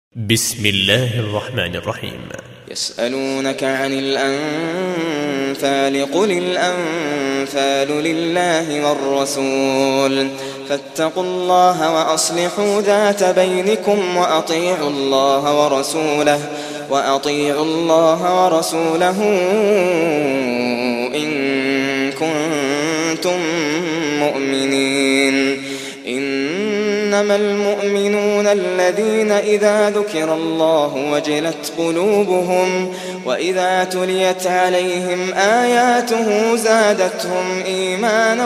بسم الله الرحمن الرحيم. يسألونك عن الأنفال قل الأنفال لله والرسول فاتقوا الله وأصلحوا ذات بينكم وأطيعوا الله ورسوله إن كنتم مؤمنين. إنما المؤمنون الذين إذا ذكر الله وجلت قلوبهم وإذا تليت عليهم آياته زادتهم إيمانا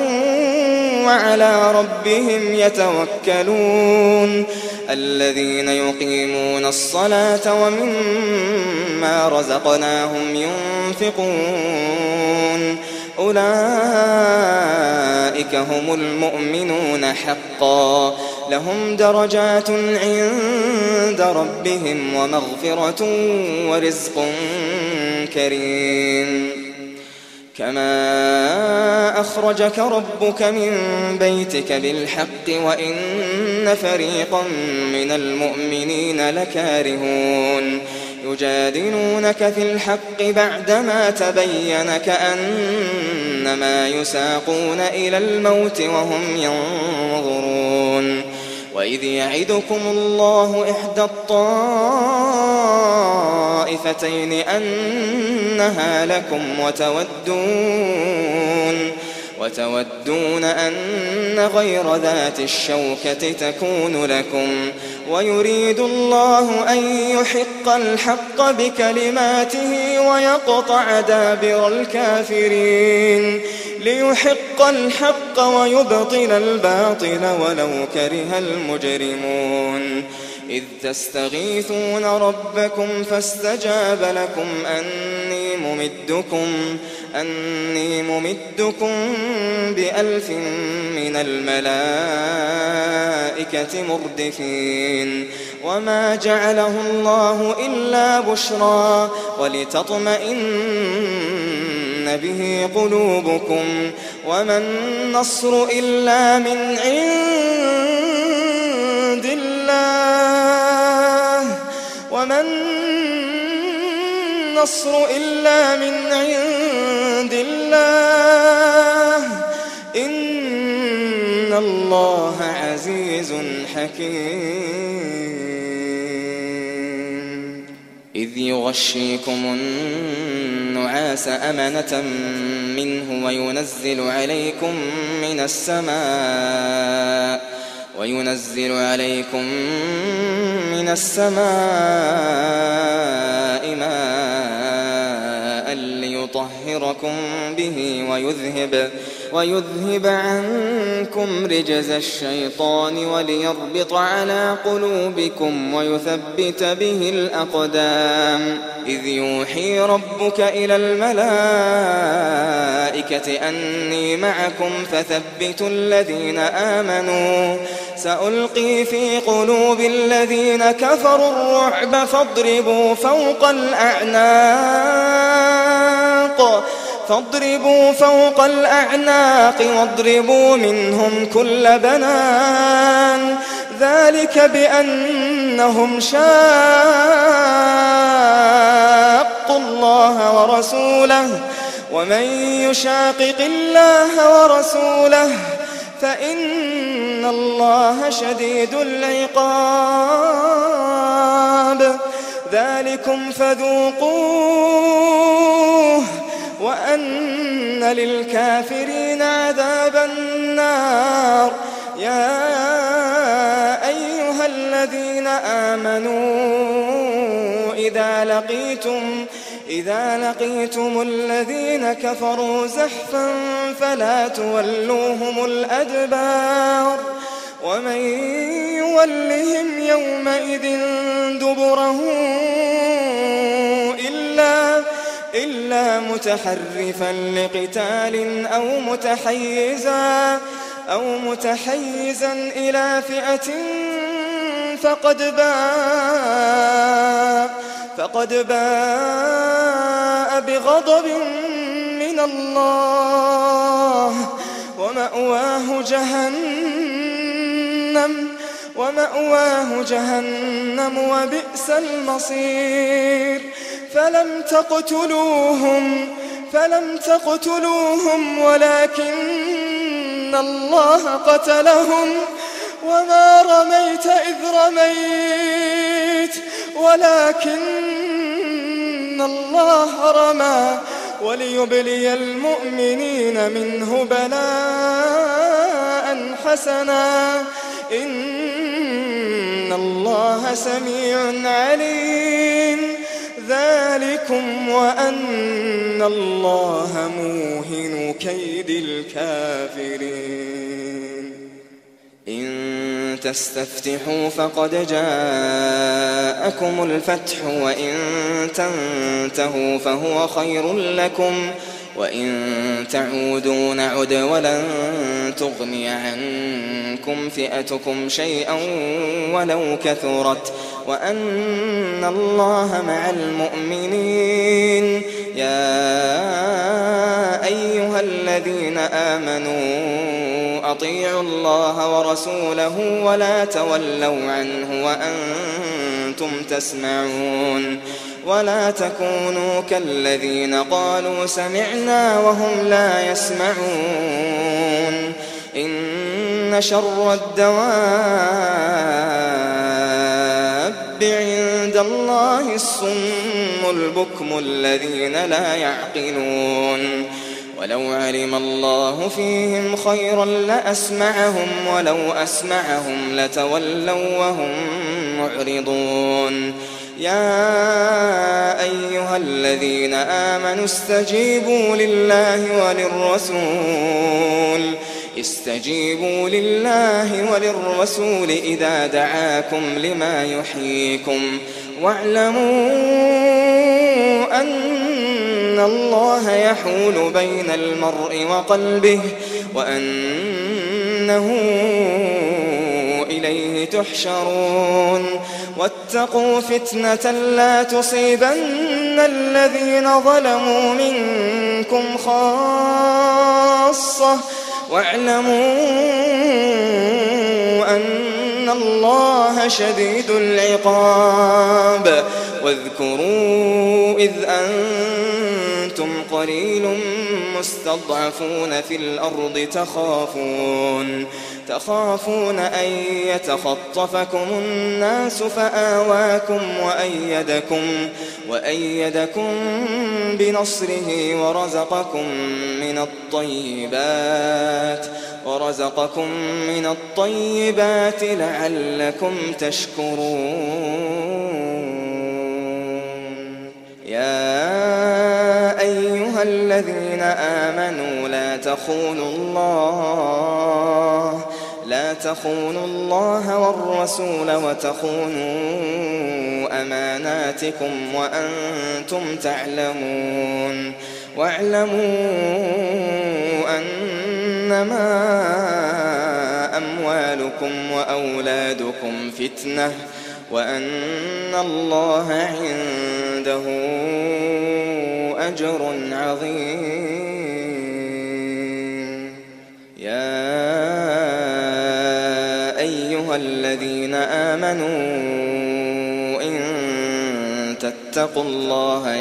وعلى ربهم يتوكلون. الذين يقيمون الصلاة ومما رزقناهم ينفقون أولئك هم المؤمنون حقا لهم درجات عند ربهم ومغفرة ورزق كريم. كما أخرجك ربك من بيتك بالحق وإن فريقا من المؤمنين لكارهون يجادلونك في الحق بعدما تبين كأنما يساقون إلى الموت وهم ينظرون. وإذ يعدكم الله إحدى الطائفتين أنها لكم وتودون أن غير ذات الشوكة تكون لكم ويريد الله أن يحق الحق بكلماته ويقطع دابر الكافرين ليحق الحق ويبطل الباطل ولو كره المجرمون. إذ تستغيثون ربكم فاستجاب لكم أني ممدكم ب1000 من الملائكة مردفين. وما جعله الله إلا بشرى ولتطمئن به قلوبكم وما النصر إلا من عند الله إن الله عزيز حكيم. إذ يغشيكم النعاس أمنة منه وينزل عليكم من السماء ماء ليطهركم به ويذهب عنكم رجز الشيطان وليربط على قلوبكم ويثبت به الأقدام. إذ يوحي ربك إلى الملائكة أني معكم فثبتوا الذين آمنوا سألقي في قلوب الذين كفروا الرعب فاضربوا فوق الأعناق واضربوا منهم كل بنان ذلك بأنهم شاقوا الله ورسوله ومن يشاقق الله ورسوله فإن الله شديد العقاب. ذلكم فذوقوه وأن للكافرين عذاب النار. يا أيها الذين آمنوا إذا لقيتم الذين كفروا زحفا فلا تولوهم الأدبار ومن يولهم يومئذ دبره إلا متحرفا لقتال أو متحيزا إلى فئة فقد باء بغضب من الله ومأواه جهنم ومأواه جهنم وبئس المصير. فلم تقتلوهم ولكن الله قتلهم وما رميت إذ رميت ولكن الله رمى وليبلي المؤمنين منه بلاء حسنا إن الله سميع عليم. ذلكم وأن الله موهن كيد الكافرين. إن تستفتحوا فقد جاءكم الفتح وإن تنتهوا فهو خير لكم وإن تعودوا نعد ولن تغني عنكم فئتكم شيئا ولو كثرت وأن الله مع المؤمنين. يا أيها الذين آمنوا أطيعوا الله ورسوله ولا تولوا عنه وأنتم تسمعون. ولا تكونوا كالذين قالوا سمعنا وهم لا يسمعون. إن شر الدواب عند الله الصم البكم الذين لا يعقلون. ولو علم الله فيهم خيرا لأسمعهم ولو أسمعهم لتولوا وهم معرضون. يا أيها الذين آمنوا استجيبوا لله وللرسول إذا دعاكم لما يحييكم واعلموا أن الله يحول بين المرء وقلبه وأنه إليه تحشرون. واتقوا فتنة لا تصيبن الذين ظلموا منكم خاصة واعلموا أن الله شديد العقاب. واذكروا إذ أنتم قليل مستضعفون في الأرض تخافون أن يتخطفكم الناس فآواكم وأيدكم بنصره ورزقكم من الطيبات لعلكم تشكرون. يا أيها الذين آمنوا لا تخونوا الله والرسول وتخونوا أماناتكم وأنتم تعلمون. واعلموا أنما أموالكم وأولادكم فتنة وأن الله عنده أجر عظيم. يا أيها الذين آمنوا إن تتقوا الله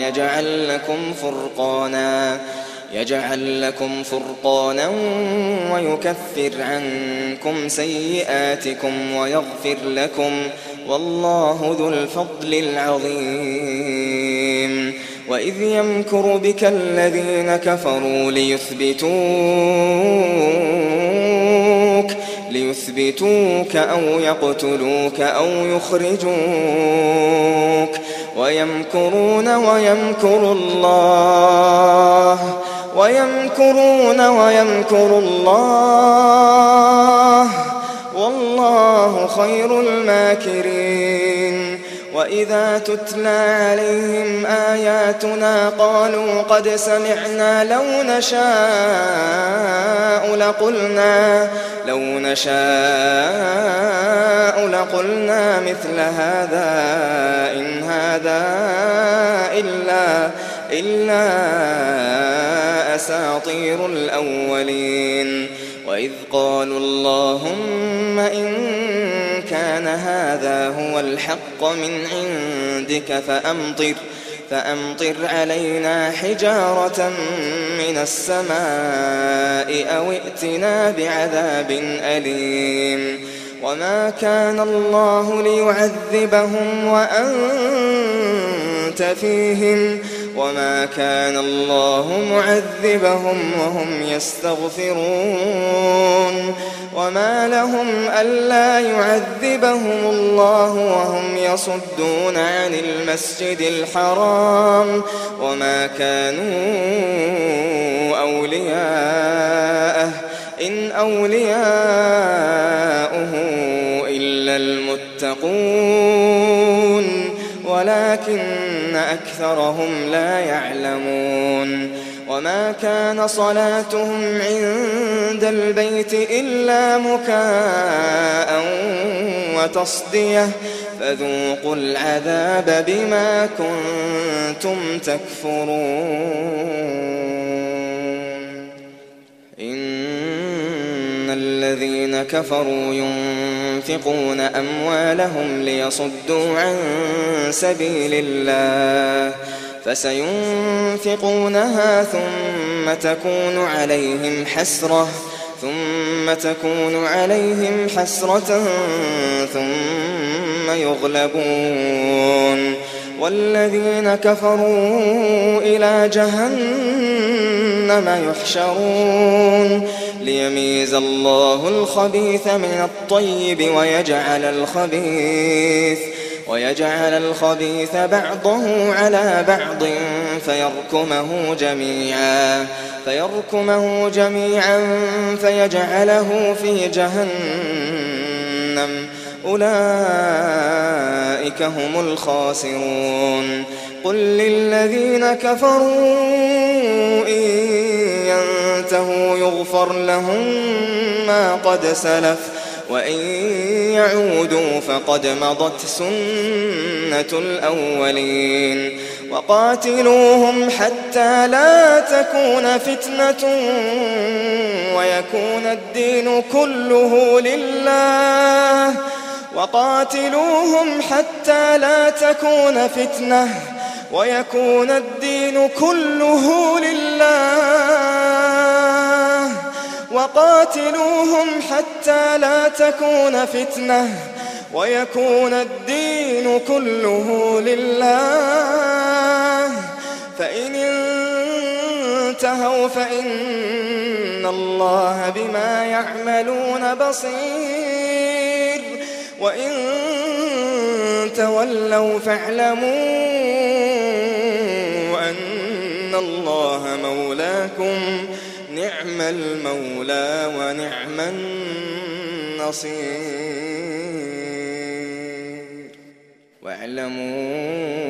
يجعل لكم فرقانا ويكفر عنكم سيئاتكم ويغفر لكم والله ذو الفضل العظيم. وإذ يمكر بك الذين كفروا ليثبتوك أو يقتلوك أو يخرجوك ويمكرون ويمكر الله والله خير الماكرين. وإذا تتلى عليهم آياتنا قالوا قد سمعنا لو نشاء لقلنا مثل هذا إن هذا إلا أساطير الأولين. وإذ قالوا اللهم إن كان هذا هو الحق من عندك فأمطر علينا حجارة من السماء أو ائتنا بعذاب أليم وما كان الله ليعذبهم وأنت فيهم وما كان الله معذبهم وهم يستغفرون وما لهم ألا يعذبهم الله وهم يصدون عن المسجد الحرام وما كانوا أولياءه إن أولياؤه إلا المتقون ولكن أكثرهم لا يعلمون وما كان صلاتهم عند البيت إلا مكاء وتصدية فذوقوا العذاب بما كنتم تكفرون إن الذين كفروا ينفقون أموالهم ليصدوا عن سبيل الله فسينفقونها ثم تكون عليهم حسرة ثم يغلبون والذين كفروا إلى جهنم يحشرون ليميز الله الخبيث من الطيب ويجعل الخبيث بعضه على بعض فيركمه جميعا فيجعله في جهنم أولئك هم الخاسرون قل للذين كفروا إن ينتهوا يغفر لهم ما قد سلف وإن يعودوا فقد مضت سنة الأولين وقاتلوهم حتى لا تكون فتنة ويكون الدين كله لله وقاتلوهم حتى لا تكون فتنة ويكون الدين كله لله وقاتلوهم حتى لا تكون فتنة ويكون الدين كله لله فإن انتهوا فإن الله بما يعملون بصير وإن تولوا فاعلموا أن الله مولاكم نعم المولى ونعم النصير واعلموا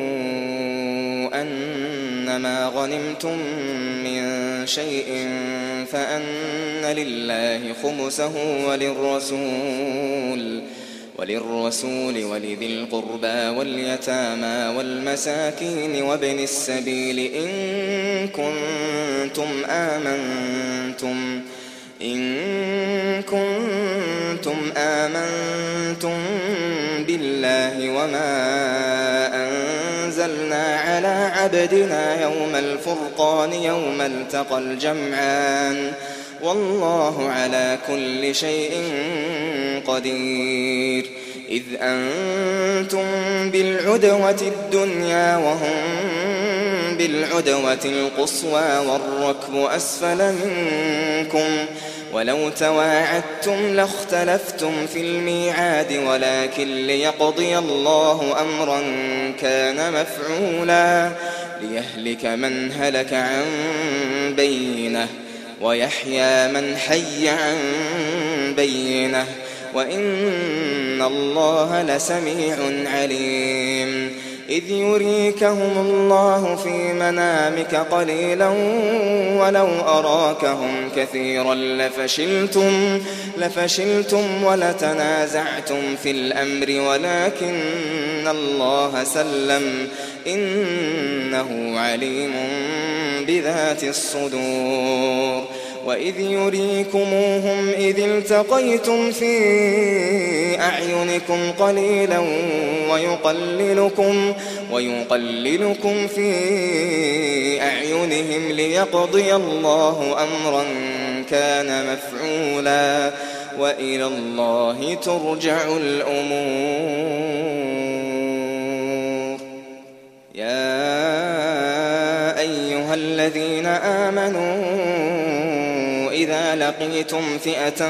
أنما غنمتم من شيء فأن لله خمسه وللرسول ولذي القربى واليتامى والمساكين وابن السبيل إن كنتم آمنتم بالله وما أنزلنا على عبدنا يوم الفرقان يوم التقى الجمعان والله على كل شيء قدير إذ أنتم بالعدوة الدنيا وهم بالعدوة القصوى والركب أسفل منكم ولو تواعدتم لاختلفتم في الميعاد ولكن ليقضي الله أمرا كان مفعولا ليهلك من هلك عن بينه ويحيى من حي عن بينه وإن الله لسميع عليم إذ يريكهم الله في منامك قليلا ولو أراكهم كثيرا لفشلتم ولتنازعتم في الأمر ولكن الله سلم إنه عليم بذات الصدور وإذ يريكموهم إذ التقيتم في أعينكم قليلا ويقللكم في أعينهم ليقضي الله أمرا كان مفعولا وإلى الله ترجع الأمور. يا أيها الذين آمنوا إذا لقيتم فئة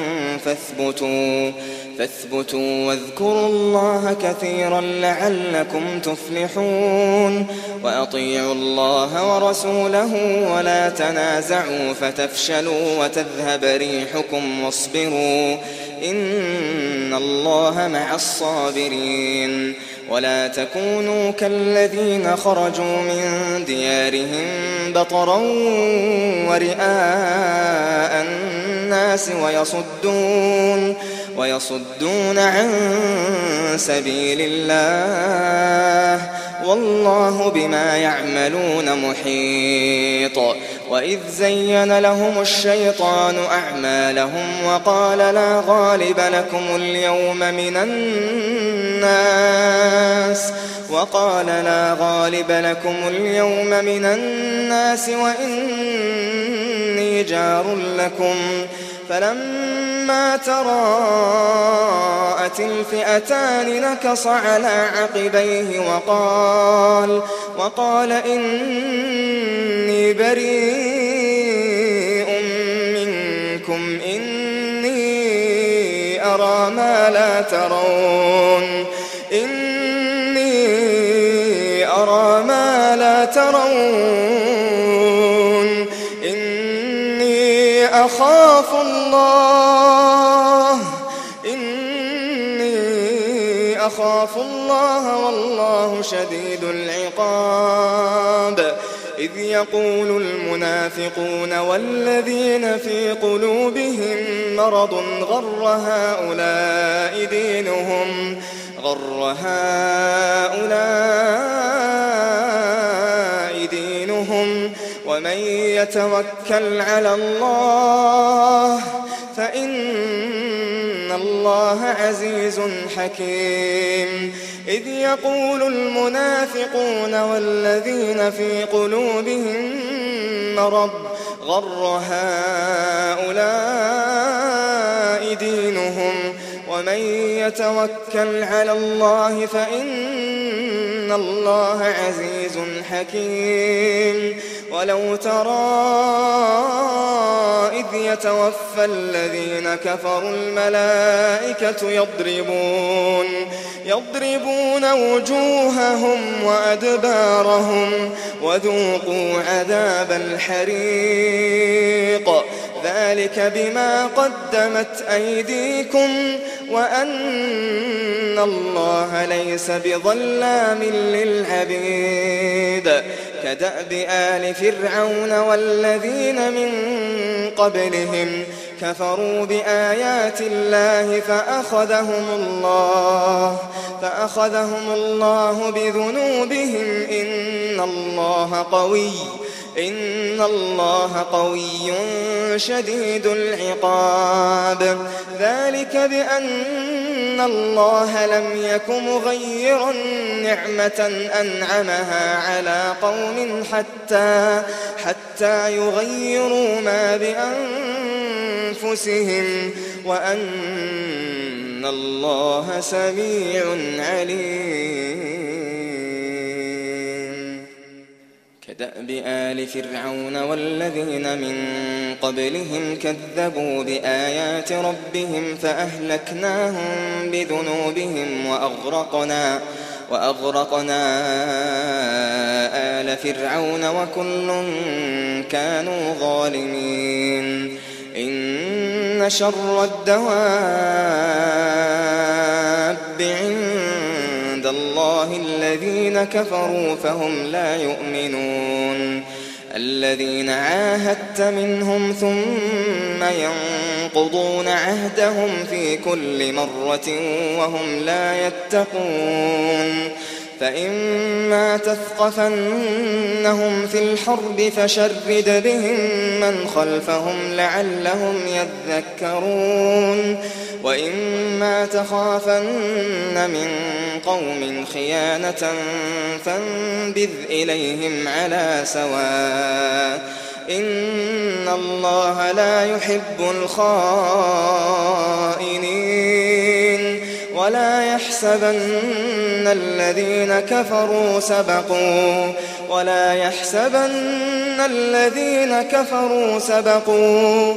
فاثبتوا واذكروا الله كثيرا لعلكم تفلحون. وأطيعوا الله ورسوله ولا تنازعوا فتفشلوا وتذهب ريحكم واصبروا إن الله مع الصابرين. ولا تكونوا كالذين خرجوا من ديارهم بطرا ورئاء الناس ويصدون عن سبيل الله والله بما يعملون محيط. وإذ زين لهم الشيطان أعمالهم وقال لا غالب لكم اليوم من الناس وإني جار لكم فلما تراءت الفئتان نكص على عقبيه وقال إني بريء منكم إني أرى ما لا ترون إني أخاف الله والله شديد العقاب. إذ يقول المنافقون والذين في قلوبهم مرض غر هؤلاء دينهم ومن يتوكل على الله فإن الله عزيز حكيم. إذ يقول المنافقون والذين في قلوبهم مرض غر هؤلاء دينهم ومن يتوكل على الله فإن الله عزيز حكيم. ولو ترى إذ يتوفى الذين كفروا الملائكة يضربون وجوههم وأدبارهم وذوقوا عذاب الحريق ذلك بما قدمت أيديكم وأن الله ليس بظلام للعبيد. كدأب آل فرعون والذين من قبلهم كفروا بآيات الله فأخذهم الله بذنوبهم إن الله قوي شديد العقاب. ذلك بأن الله لم يك مغيرا نعمة أنعمها على قوم حتى يغيروا ما بأنفسهم وأن الله سميع عليم. كدأب آل فرعون والذين من قبلهم كذبوا بآيات ربهم فأهلكناهم بذنوبهم وأغرقنا آل فرعون وكل كانوا ظالمين. إن شر الدواب عند الله الذين كفروا فهم لا يؤمنون. الذين عاهدت منهم ثم ينقضون عهدهم في كل مرة وهم لا يتقون. فإما تثقفنهم في الحرب فشرد بهم من خلفهم لعلهم يذكرون وإما تخافن من قوم خيانة فانبذ إليهم على سواء إن الله لا يحب الخائنين ولا يحسبن الذين كفروا سبقوا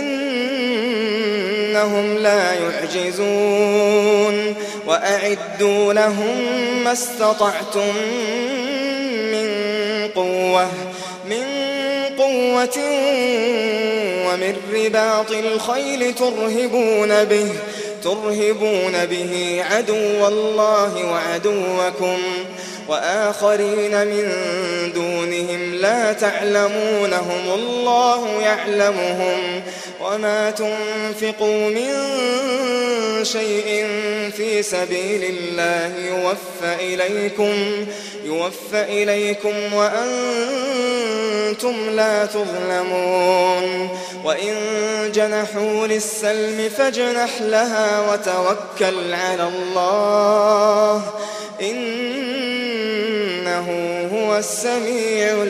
إنهم لا يعجزون وأعدوا لهم ما استطعتم من قوة ومن رباط الخيل ترهبون به عدو الله وعدوكم وآخرين من دونهم لا تعلمونهم الله يعلمهم وما تنفقوا من شيء في سبيل الله يوفى إليكم وأنتم لا تظلمون وإن جنحوا للسلم فاجنح لها وتوكل على الله إنه هو السميع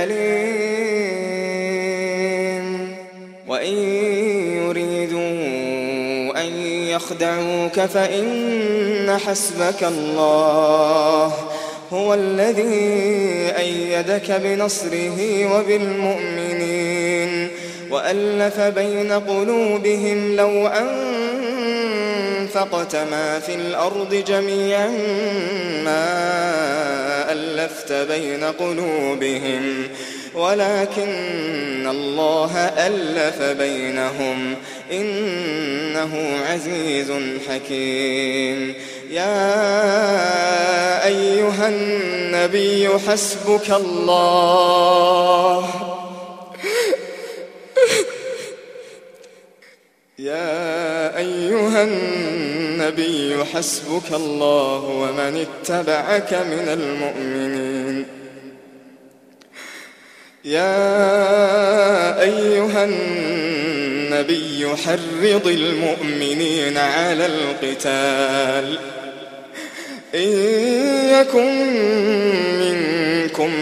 العليم وإن يريدوا أن يخدعوك فإن حسبك الله هو الذي أيدك بنصره وبالمؤمنين وألف بين قلوبهم لو أنفقت ما في الأرض جميعا ما ألفت بين قلوبهم ولكن الله ألف بينهم إنه عزيز حكيم يا أيها النبي حسبك الله ومن اتبعك من المؤمنين يا أيها النبي حرض المؤمنين على القتال إن يكن منكم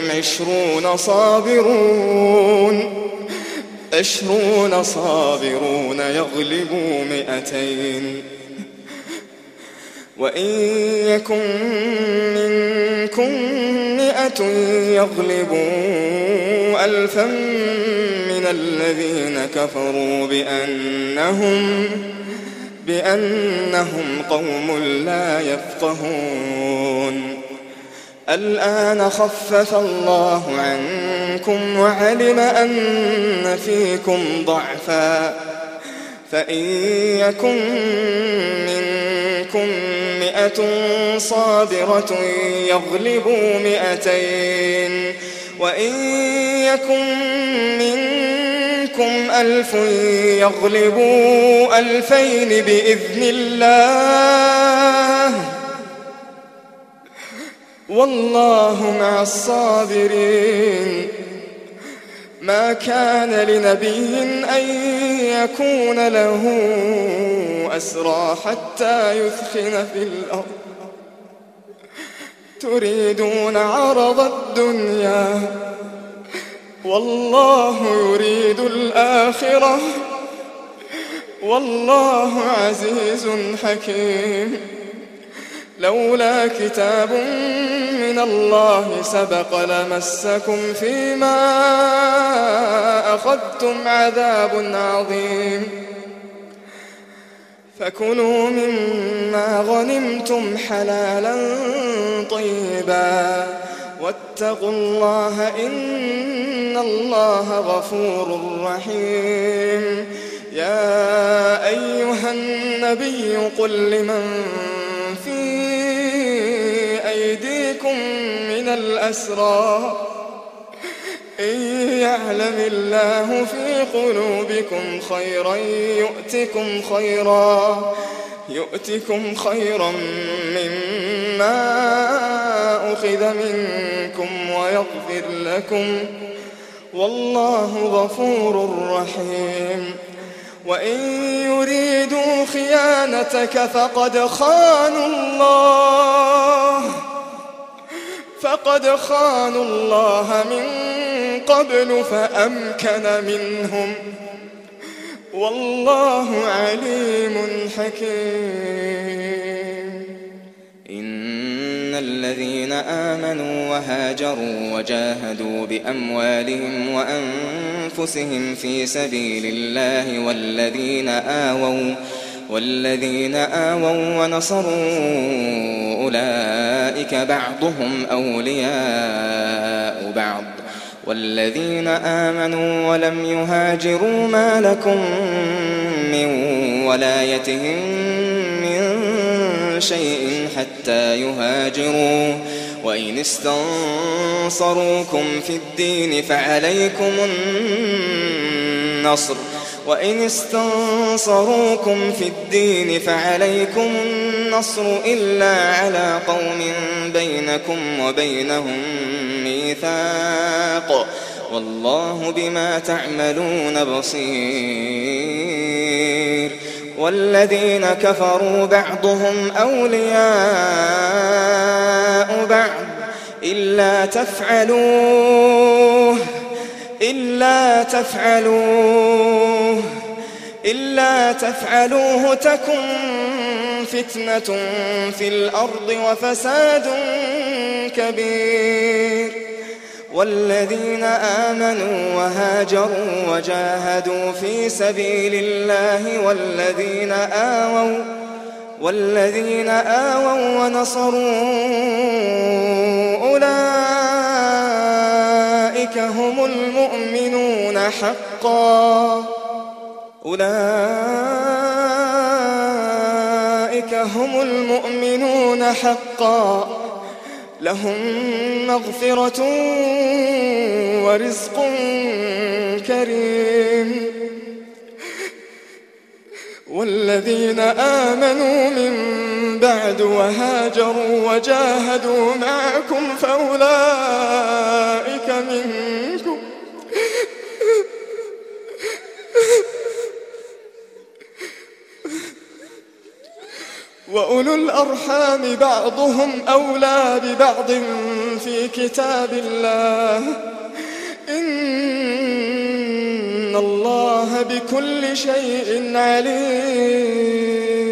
20 صابرون يغلبوا 200 وإن يكن منكم 100 يغلبوا 1000 من الذين كفروا بأنهم قوم لا يفقهون الآن خفف الله عنكم وعلم أن فيكم ضعفا فإن يكن منكم 100 صابرة يغلبوا 200 وإن يكن منكم 1000 يغلبوا 2000 بإذن الله والله مع الصابرين ما كان لنبي أن يكون له أسرى حتى يثخن في الأرض تريدون عرض الدنيا والله يريد الآخرة والله عزيز حكيم لولا كتاب من الله سبق لمسكم فيما أخذتم عذاب عظيم فكلوا مما غنمتم حلالا طيبا واتقوا الله إن الله غفور رحيم يا أيها النبي قل لمن في أيديكم من الأسرى إن يعلم الله في قلوبكم خيرا يؤتكم خيرا مما يؤخذ منكم ويغفر لكم، والله غفور رحيم. وإن يريدوا خيانتك فقد خانوا الله من قبل فأمكن منهم، والله عليم حكيم. إن الذين آمنوا وهاجروا وجاهدوا بأموالهم وأنفسهم في سبيل الله والذين آووا ونصروا أولئك بعضهم أولياء بعض، والذين آمنوا ولم يهاجروا ما لكم من ولايتهم من شيء حتى يهاجروا، وإن استنصروكم في الدين فعليكم النصر إلا على قوم بينكم وبينهم ميثاق، والله بما تعملون بصير. والذين كفروا بعضهم أولياء بعض إلا تفعلوه تكن فتنة في الأرض وفساد كبير. والذين آمنوا وهاجروا وجاهدوا في سبيل الله والذين آووا ونصروا أولئك هم المؤمنون حقا، لهم مغفرة ورزق كريم. والذين آمنوا من بعد وهاجروا وجاهدوا معكم فأولئك منكم، وأولو الأرحام بعضهم أولى ببعض في كتاب الله، إن الله بكل شيء عليم.